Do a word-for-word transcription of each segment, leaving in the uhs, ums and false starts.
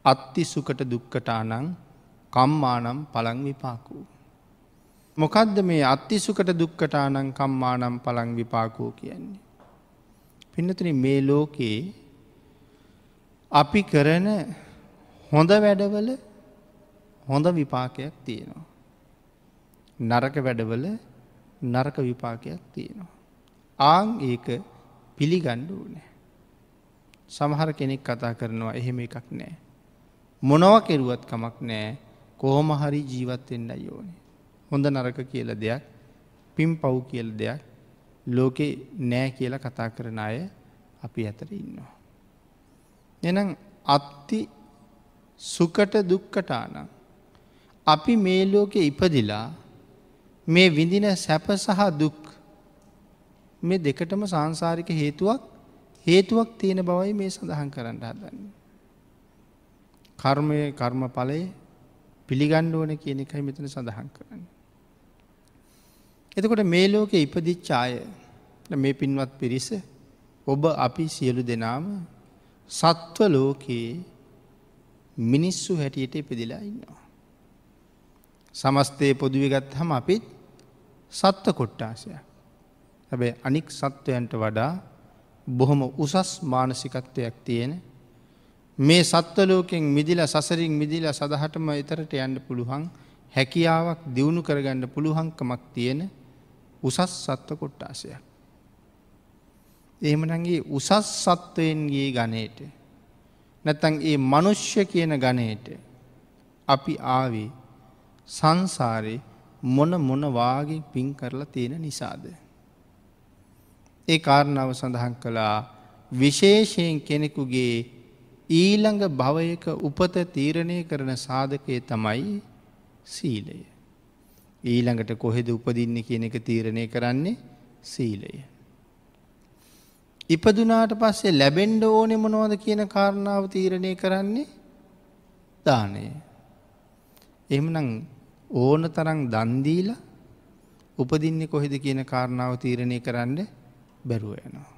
අත්ති සුකට දුක්කටානං කම්මානම් පලං විපාකෝ. මොකද්ද මේ අත්ති සුකට දුක්කටානං කම්මානම් පලං විපාකෝ කියන්නේ? පින්නතුනි මේ ලෝකේ අපි කරන හොඳ වැඩවල හොඳ විපාකයක් තියෙනවා. නරක වැඩවල නරක විපාකයක් තියෙනවා. ආන් ඒක පිළිගන්න ඕනේ. සමහර කෙනෙක් කතා කරනවා එහෙම එකක් නැහැ. මොනවා කෙරුවත් කමක් නැහැ. කොහොම හරි ජීවත් වෙන්නයි ඕනේ. හොඳ නරක කියලා දෙයක්, පින් පව් කියලා දෙයක් ලෝකේ නැහැ කියලා කතා කරන අය අපි අතර ඉන්නවා. එහෙනම් අත්ති සුකට දුක්කටානං අපි මේ ලෝකේ ඉපදිලා මේ විඳින සැප සහ දුක් මේ දෙකටම සාංශාරික හේතුවක් හේතුවක් තියෙන බවයි මේ සඳහන් කරන්න හදන්නේ. කර්මයේ කර්මඵලයේ පිළිගන්න ඕනේ කියන එකයි මෙතන සඳහන් කරන්නේ. එතකොට මේ ලෝකේ ඉපදිච්ච අය මේ පින්වත් පිරිස ඔබ අපි සියලු දෙනාම සත්ව ලෝකේ මිනිස්සු හැටියට ඉපදිලා ඉන්නවා. සමස්තයේ පොදුවේ ගත්තහම අපිත් සත්ව කොට්ටාසයක්. හැබැයි අනික් සත්වයන්ට වඩා බොහොම උසස් මානසිකත්වයක් තියෙන මේ සත්ව ලෝකෙන් මිදිලා සසරින් මිදිලා සදහටම ඊතරට යන්න පුළුවන් හැකියාවක් දියුණු කරගන්න පුළුවන්කමක් තියෙන උසස් සත්ව කොට්ටාසයක්. එහෙමනම් මේ උසස් සත්වයන්ගේ ගණයට නැත්නම් මේ මිනිස්ය කියන ගණයට අපි ආවේ සංසාරේ මොන මොන වාගේ පින් කරලා තියෙන නිසාද? ඒ කාරණාව සඳහන් කළා විශේෂයෙන් කෙනෙකුගේ ඊළඟ භවයක උපත තීරණය කරන සාධකය තමයි සීලය. ඊළඟට කොහෙද උපදින්නේ කියන එක තීරණය කරන්නේ සීලය. ඉපදුනාට පස්සේ ලැබෙන්න ඕනේ මොනවද කියන කාරණාව තීරණය කරන්නේ දානය. එහෙමනම් ඕන තරම් දන් දීලා උපදින්නේ කොහෙද කියන කාරණාව තීරණය කරන්න බැරුව යනවා.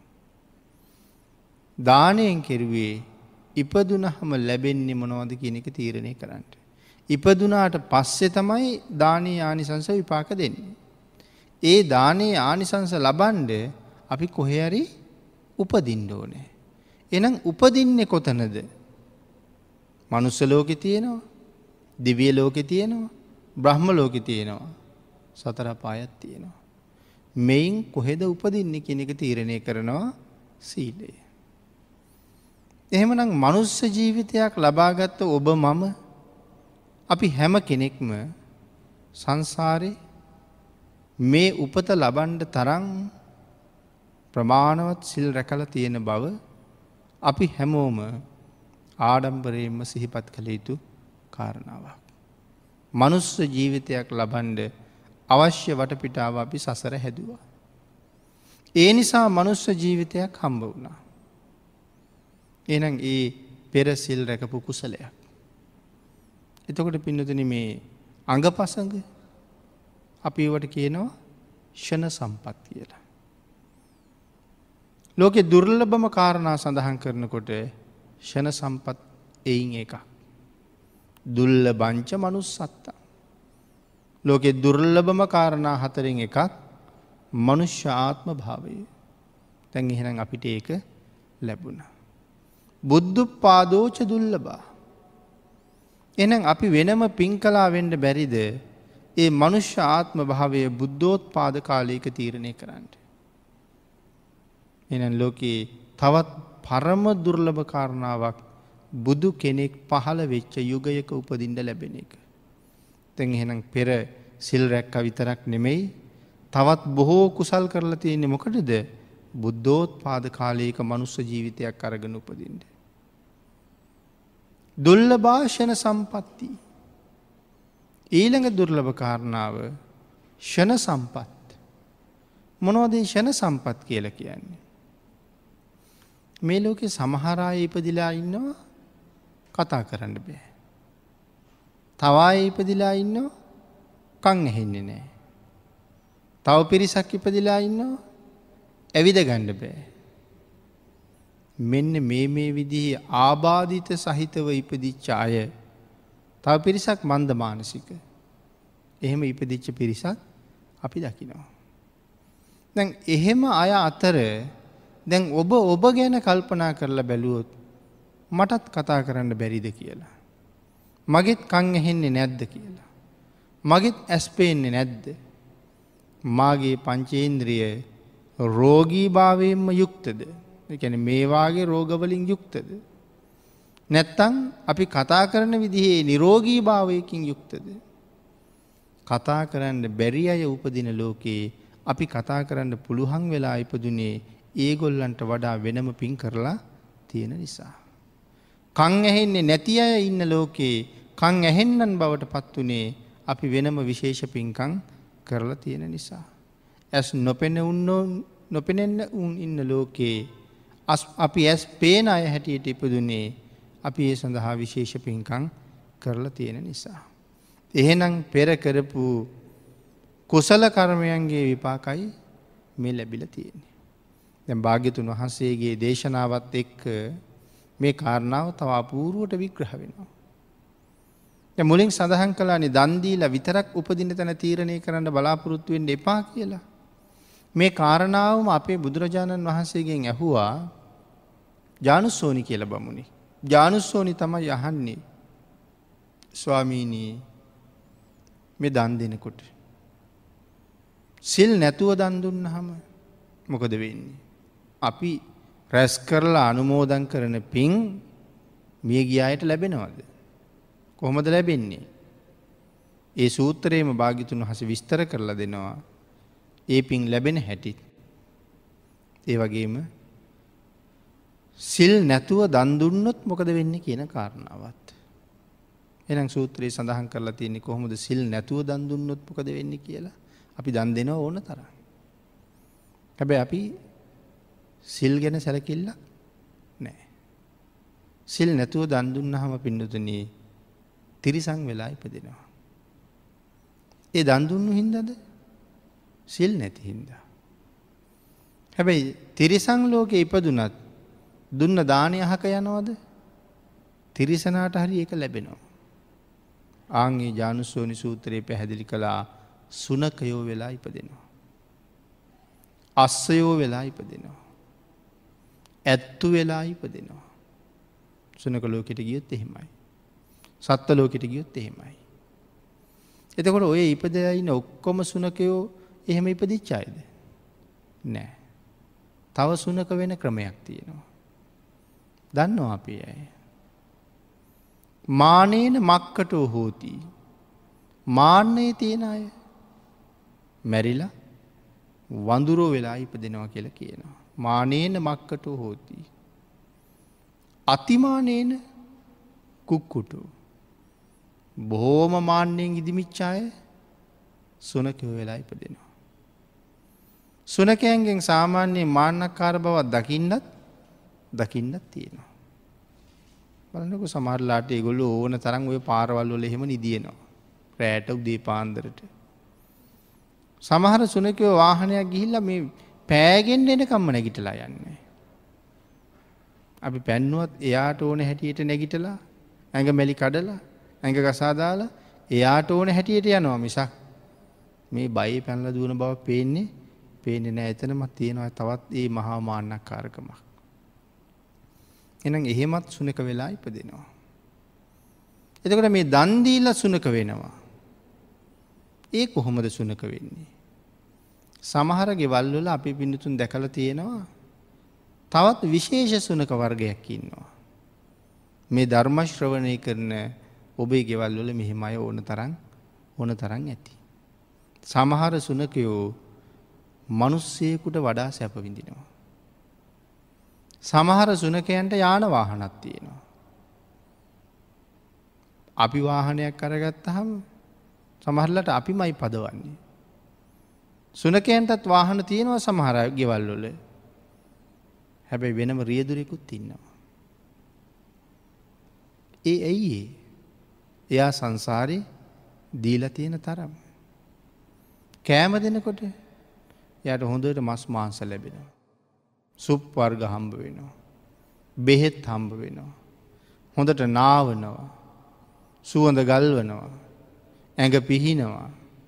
දානයෙන් කෙරුවේ ඉපදුනහම ලැබෙන්නේ මොනවද කියන එක තීරණය කරන්න. ඉපදුනාට පස්සේ තමයි දානීය ආනිසංස විපාක දෙන්නේ. ඒ දානීය ආනිසංස ලබන්න අපි කොහේ හරි උපදින්න ඕනේ. එහෙනම් උපදින්නේ කොතනද? මනුස්ස ලෝකේ තියෙනවා, දිව්‍ය ලෝකේ තියෙනවා, බ්‍රහ්ම ලෝකේ තියෙනවා, සතර පායක් තියෙනවා. මෙයින් කොහෙද උපදින්නේ කියන එක තීරණය කරනවා සීලය. එහෙමනම් මනුස්ස ජීවිතයක් ලබාගත්ත ඔබ මම අපි හැම කෙනෙක්ම සංසාරේ මේ උපත ලබන්න තරම් ප්‍රමාණවත් සිල් රැකලා තියෙන බව අපි හැමෝම ආඩම්බරයෙන්ම සිහිපත් කළ යුතු කාරණාවක්. මනුස්ස ජීවිතයක් ලබන්න අවශ්‍ය වටපිටාව අපි සසර හැදුවා. ඒ නිසා මනුස්ස ජීවිතයක් හම්බ වුණා. එහෙනම් ඒ පෙර සිල් රැකපු කුසලයක්. එතකොට පින්නතුනි මේ අංගපසංග අපි ඒවට කියනවා ෂණ සම්පත් කියලා. ලෝකේ දුර්ලභම කාරණා සඳහන් කරනකොට ෂණ සම්පත් එයින් එකක්. දුර්ලභංච manussත්තා. ලෝකේ දුර්ලභම කාරණා හතරෙන් එකක් මනුෂ්‍ය ආත්ම භාවය. දැන් එහෙනම් අපිට ඒක ලැබුණා. බුද්ධුප්පාදෝච දුර්ලභා. එහෙනම් අපි වෙනම පින් කළා වෙන්න බැරිද ඒ මනුෂ්‍ය ආත්ම භාවය බුද්ධෝත්පාද කාලයක තීරණය කරන්න? එහෙනම් ලෝකේ තවත් පරම දුර්ලභ කාරණාවක් බුදු කෙනෙක් පහළ වෙච්ච යුගයක උපදින්න ලැබෙන එක. දැන් එහෙනම් පෙර සිල් රැක්කා විතරක් නෙමෙයි තවත් බොහෝ කුසල් කරලා තියෙන්නේ මොකටද? බුද්ධෝත්පාද කාලයක මනුස්ස ජීවිතයක් අරගෙන උපදින්න. දුර්ලභාෂණ සම්පatti. ඊළඟ දුර්ලභ කාරණාව ෂණ සම්පත්. මොනවද මේ ෂණ සම්පත් කියලා කියන්නේ? මේ ලෝකේ සමහර අය ඉපදිලා ඉන්නවා කතා කරන්න බෑ. තව අය ඉපදිලා ඉන්නවා කන් ඇහෙන්නේ නැහැ. තව පිරිසක් ඉපදිලා ඉන්නවා ඇවිද ගන්න බෑ. මෙන්න මේ මේ විදිහේ ආබාධිත සහිතව ඉපදිච්ච අය තව පිරිසක් මන්ද මානසික. එහෙම ඉපදිච්ච පිරිසක් අපි දකිනවා. දැන් එහෙම අය අතර දැන් ඔබ ඔබ ගැන කල්පනා කරලා බැලුවොත් මටත් කතා කරන්න බැරිද කියලා. මගෙත් කන් ඇහෙන්නේ නැද්ද කියලා. මගෙත් ඇස් පේන්නේ නැද්ද. මාගේ පංචේන්ද්‍රිය රෝගීභාවයෙන්ම යුක්තද. ඒ කියන්නේ මේ වාගේ රෝගවලින් යුක්තද. නැත්තම් අපි කතා කරන විදිහේ නිරෝගීභාවයකින් යුක්තද. කතා කරන්න බැරි අය උපදින ලෝකේ අපි කතා කරන්න පුළුවන් වෙලා ඉපදුනේ ඒගොල්ලන්ට වඩා වෙනම පින් කරලා තියෙන නිසා. කන් ඇහෙන්නේ නැති අය ඉන්න ලෝකේ කන් ඇහෙන්නන් බවට පත් උනේ අපි වෙනම විශේෂ පින්කම් කරලා තියෙන නිසා. ඇස් නොපෙන උන්නෝ නොපෙනෙන්න උන් ඉන්න ලෝකේ අපි ඇස් පේන අය හැටියට ඉපදුනේ අපි ඒ සඳහා විශේෂ පින්කම් කරලා තියෙන නිසා. එහෙනම් පෙර කරපු කුසල කර්මයන්ගේ විපාකයි මේ ලැබිලා තියෙන්නේ. දැන් භාග්‍යතුන් වහන්සේගේ දේශනාවත් එක්ක මේ කාරණාව තව අපූර්වට විග්‍රහ වෙනවා. දැන් මුලින් සඳහන් කළානේ දන් දීලා විතරක් උපදින්න තැන තීරණය කරන්න බලාපොරොත්තු වෙන්න එපා කියලා. මේ කාරණාවම අපේ බුදුරජාණන් වහන්සේගෙන් ඇහුවා ජානුස්සෝනි කියලා බමුණි. ජානුස්සෝනි තමයි අහන්නේ ස්වාමීනි මේ දන් දෙනකොට සිල් නැතුව දන් දුන්නාම මොකද වෙන්නේ? අපි රැස් කරලා අනුමෝදන් කරන පින් මිය ගිය අයට ලැබෙනවද? කොහොමද ලැබෙන්නේ? ඒ සූත්‍රයේම භාග්‍යතුන් වහන්සේ විස්තර කරලා දෙනවා. ඒ පින් ලැබෙන හැටි. ඒ වගේම සිල් නැතුව දන් දුන්නොත් මොකද වෙන්නේ කියන කාරණාවත්. එහෙනම් සූත්‍රයේ සඳහන් කරලා තියෙන්නේ කොහොමද සිල් නැතුව දන් දුන්නොත් මොකද වෙන්නේ කියලා. අපි දන් දෙනව ඕන තරම්. හැබැයි අපි සිල් ගැන සැලකිල්ල නැහැ. සිල් නැතුව දන් දුන්නාම පින්නතුනි තිරිසන් වෙලා ඉපදෙනවා. ඒ දන් දුන්නු හින්දාද? සිල් නැති හින්දා. හැබැයි තිරිසන් ලෝකේ ඉපදුනත් දුන්න දානය අහක යනවද? තිරිසනාට හරි ඒක ලැබෙනවා. ආන්ගේ ජානුස්සෝනි සූත්‍රයේ පැහැදිලි කළා සුනකයෝ වෙලා ඉපදෙනවා. අස්සයෝ වෙලා ඉපදෙනවා. ඇත්තු වෙලා ඉපදෙනවා. සුනක ලෝකෙට ගියොත් එහෙමයි. සත්ත්ව ලෝකෙට ගියොත් එහෙමයි. එතකොට ඔය ඉපදලා ඉන්න ඔක්කොම සුනකයෝ එහෙම ඉපදිච්ච අයද? නෑ. තව සුනක වෙන ක්‍රමයක් තියෙනවා. දන්නවා අපි අය. මානේන මක්කටෝ හෝති. මාන්නේ තියෙන අය මැරිලා වඳුරෝ වෙලා ඉපදෙනවා කියලා කියනවා. මානේන මක්කටෝ හෝති. අතිමානේන කුක්කුටෝ. බොහෝම මාන්නෙන් ඉදිමිච්ච අය සුනකයෝ වෙලා ඉපදෙනවා. සුනකයන්ගෙන් සාමාන්‍ය මාන්නක්කාර බවක් දකින්නත් දකින්නත් තියෙනවා. බලන්නකො සමහරලාට ඒගොල්ලෝ ඕන තරම් ওই පාරවල් වල එහෙම නිදිනවා. රැට උදේ පාන්දරට. සමහර සුනකයෝ වාහනයක් ගිහිල්ලා මේ පෑගෙන්න එනකම්ම නැගිටලා යන්නේ. අපි පැන්නුවත් එයාට ඕන හැටියට නැගිටලා ඇඟ මැලි කඩලා ඇඟ ගසා දාලා එයාට ඕන හැටියට යනවා මිසක් මේ බයේ පැනලා දුවන බව පේන්නේ පේන්නේ නැහැ. එතනම තියෙනවා තවත් ඒ මහා මාන්නක්කාරකමක්. එහෙනම් එහෙමත් සුනක වෙලා ඉපදෙනවා. එතකොට මේ දන් දීලා සුනක වෙනවා. ඒ කොහොමද සුනක වෙන්නේ? සමහර ගෙවල් වල අපි පින්නතුන් දැකලා තියෙනවා තවත් විශේෂ සුනක වර්ගයක් ඉන්නවා. මේ ධර්ම ශ්‍රවණය කරන ඔබේ ගෙවල් වල මෙහෙම අය ඕන තරම් ඕන තරම් ඇති. සමහර සුනකයෝ මිනිස්සෙකුට වඩා සැප විඳිනවා. සමහර සුනකයන්ට යාන වාහනක් තියෙනවා. අපි වාහනයක් අරගත්තාම සමහරලාට අපිමයි පදවන්නේ. සුනකයන්ටත් වාහන තියෙනවා සමහර ගෙවල් වල. හැබැයි වෙනම රියදුරෙකුත් ඉන්නවා. ඒ ඇයි ඒ? එයා සංසාරේ දීලා තියෙන තරම්. කෑම දෙනකොට එයාට හොඳට මස් මාංශ ලැබෙනවා. සුප් වර්ග හම්බ වෙනවා. බෙහෙත් හම්බ වෙනවා. හොඳට නාවනවා. සුවඳ ගල්වනවා. ඇඟ පිහිනවා.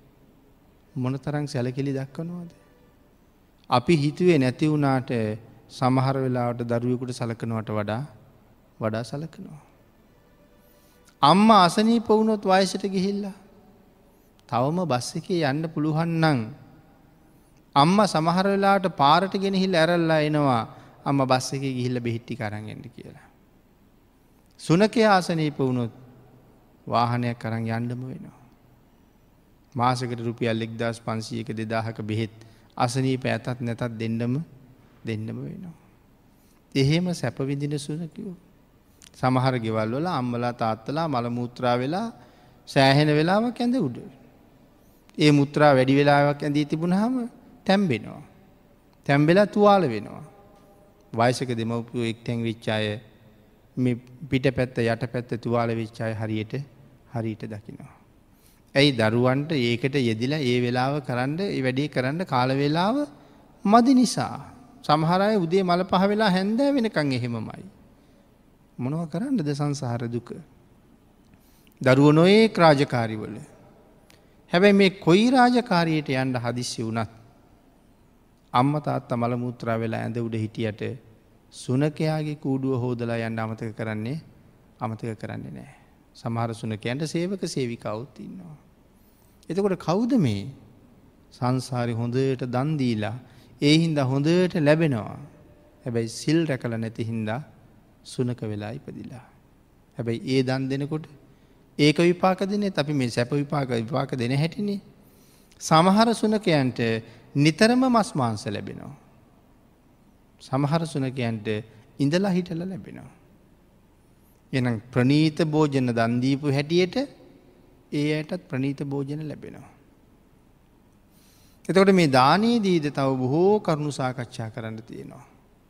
මොන තරම් සැලකිලි දක්වනවද? අපි හිතුවේ නැති වුණාට සමහර වෙලාවට දරුවෙකුට සලකනවට වඩා වඩා සලකනවා. අම්මා අසනීප වුණොත් වයසට ගිහිල්ලා තවම බස් එකේ යන්න පුළුවන් නම් අම්මා සමහර වෙලාවට පාරට ගෙනහිල්ලා ඇරලා එනවා අම්මා බස් එකේ ගිහිල්ලා බෙහෙත් ටික අරන් එන්න කියලා. සුනකයා අසනීප වුණොත් වාහනයක් අරන් යන්නම වෙනවා. මාසෙකට රුපියල් එක්දාස් පන්සීයක දෙදාහක බෙහෙත් අසනීප ඇතත් නැතත් දෙන්නම දෙන්නම වෙනවා. එහෙම සැප විඳින සුනකයෝ සමහර ගෙවල් වල අම්මලා තාත්තලා මල මුත්‍රා වෙලා සෑහෙන වෙලාවක් ඇඳ උඩ. ඒ මුත්‍රා වැඩි වෙලාවක් ඇඳී තිබුණාම තැම්බෙනවා. තැම්බෙලා තුවාල වෙනවා. වයසක දෙමව්පියෝ එක්තැන් වෙච්ච අය මේ පිටපැත්ත යටපැත්ත තුවාල වෙච්ච අය හරියට හරියට දකිනවා. ඇයි දරුවන්ට ඒකට යෙදිලා ඒ වෙලාව කරන්න ඒ වැඩේ කරන්න කාල වේලාව මදි නිසා. සමහර අය උදේ මල පහ වෙලා හැන්දෑ වෙනකන් එහෙමමයි. මොනවා කරන්නද සංසාර දුක? දරුවෝ නොයේක් රාජකාරිවල. හැබැයි මේ කොයි රාජකාරියට යන්න හදිස්සි වුණත් අම්මා තාත්තා මල මුත්‍රා වෙලා ඇඳ උඩ හිටියට සුනකයාගේ කූඩුව හොදලා යන්න අමතක කරන්නේ අමතක කරන්නේ නැහැ. සමහර සුනකයන්ට සේවක සේවිකාවුත් ඉන්නවා. එතකොට කවුද මේ සංසාරේ හොඳට දන් දීලා ඒ හින්දා හොඳට ලැබෙනවා. හැබැයි සිල් රැකලා නැති හින්දා සුනක වෙලා ඉපදිලා. හැබැයි ඒ දන් දෙනකොට ඒක විපාක දෙන්නේත් අපි මේ සැප විපාක විපාක දෙන හැටිනේ. සමහර සුනකයන්ට නිතරම මස් මාංශ ලැබෙනවා. සමහර සුනකයන්ට ඉඳලා හිටලා ලැබෙනවා. එහෙනම් ප්‍රණීත භෝජන දන් දීපු හැටියට ඒ අයටත් ප්‍රණීත භෝජන ලැබෙනවා. එතකොට මේ දානයේදීද තව බොහෝ කරුණු සාකච්ඡා කරන්න තියෙනවා.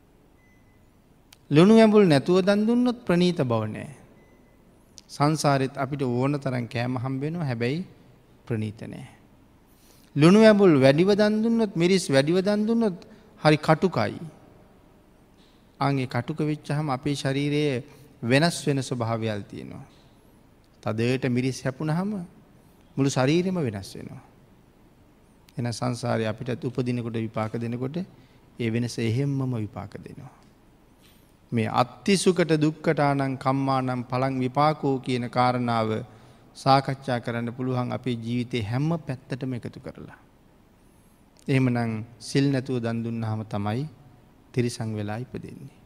ලුණු ඇඹුල් නැතුව දන් දුන්නොත් ප්‍රණීත බව නැහැ. සංසාරෙත් අපිට ඕන තරම් කෑම හම්බ වෙනවා හැබැයි ප්‍රණීත නැහැ. ලුණු ඇඹුල් වැඩිව දන් දුන්නොත් මිරිස් වැඩිව දන් දුන්නොත් හරි කටුකයි. ආන්ගේ කටුක වෙච්චහම අපේ ශරීරයේ වෙනස් වෙන ස්වභාවයල් තියෙනවා. තදයට මිරිස් හැපුණහම මුළු ශරීරෙම වෙනස් වෙනවා. එන සංසාරේ අපිට උපදිනකොට විපාක දෙනකොට ඒ වෙනස එහෙම්මම විපාක දෙනවා. මේ අත්තිසුකට දුක්කටානං කම්මානම් පලං විපාකෝ කියන කාරණාව සාකච්ඡා කරන්න පුළුවන් අපේ ජීවිතේ හැම පැත්තටම එකතු කරලා. එහෙමනම් සිල් නැතුව දන් දුන්නාම තමයි තිරිසන් වෙලා ඉපදෙන්නේ.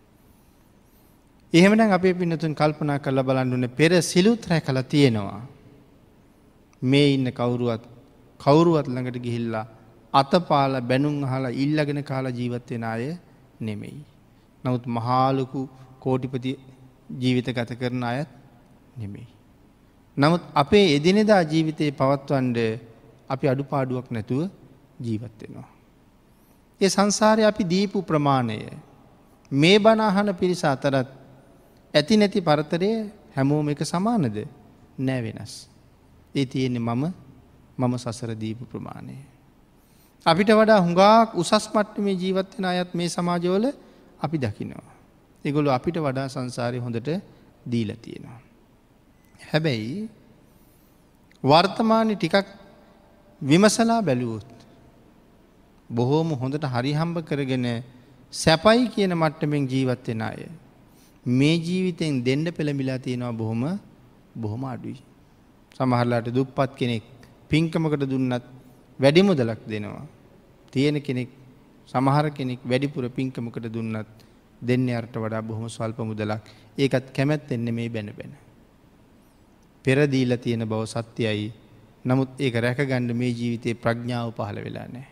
එහෙමනම් අපේ පින්නතුන් කල්පනා කරලා බලන්න ඕනේ පෙර සිලුත් රැකලා තියෙනවා. මේ ඉන්න කවුරුවත් කවුරුවත් ළඟට ගිහිල්ලා අතපාලා බැනුම් අහලා ඉල්ලගෙන කාලා ජීවත් වෙන අය නෙමෙයි. නමුත් මහා ලොකු කෝටිපති ජීවිත ගත කරන අයත් නෙමෙයි. නමුත් අපේ එදිනෙදා ජීවිතේ පවත්වන්න අපි අඩුපාඩුවක් නැතුව ජීවත් වෙනවා. ඒ සංසාරේ අපි දීපු ප්‍රමාණය මේ බණ අහන පිරිස අතරත් ඇති නැති පරතරය හැමෝම එක සමානද? නෑ වෙනස්. ඒ තියෙන්නේ මම මම සසර දීපු ප්‍රමාණය. අපිට වඩා හුඟක් උසස් මට්ටමේ ජීවත් වෙන අයත් මේ සමාජවල අපි දකිනවා. ඒගොල්ලෝ අපිට වඩා සංසාරේ හොඳට දීලා තියෙනවා. හැබැයි වර්තමානයේ ටිකක් විමසලා බැලුවොත් බොහෝම හොඳට හරි හම්බ කරගෙන සැපයි කියන මට්ටමින් ජීවත් වෙන අය මේ ජීවිතෙන් දෙන්න පෙළඹිලා තියෙනවා බොහොම බොහොම අඩුයි. සමහරලාට දුප්පත් කෙනෙක් පින්කමකට දුන්නත් වැඩි මුදලක් දෙනවා. තියෙන කෙනෙක් සමහර කෙනෙක් වැඩිපුර පින්කමකට දුන්නත් දෙන්නේ අරට වඩා බොහොම ස්වල්ප මුදලක්. ඒකත් කැමැත්තෙන් නෙමෙයි බැන බැන. පෙර දීලා තියෙන බව සත්‍යයි. නමුත් ඒක රැකගන්න මේ ජීවිතේ ප්‍රඥාව පහළ වෙලා නැහැ.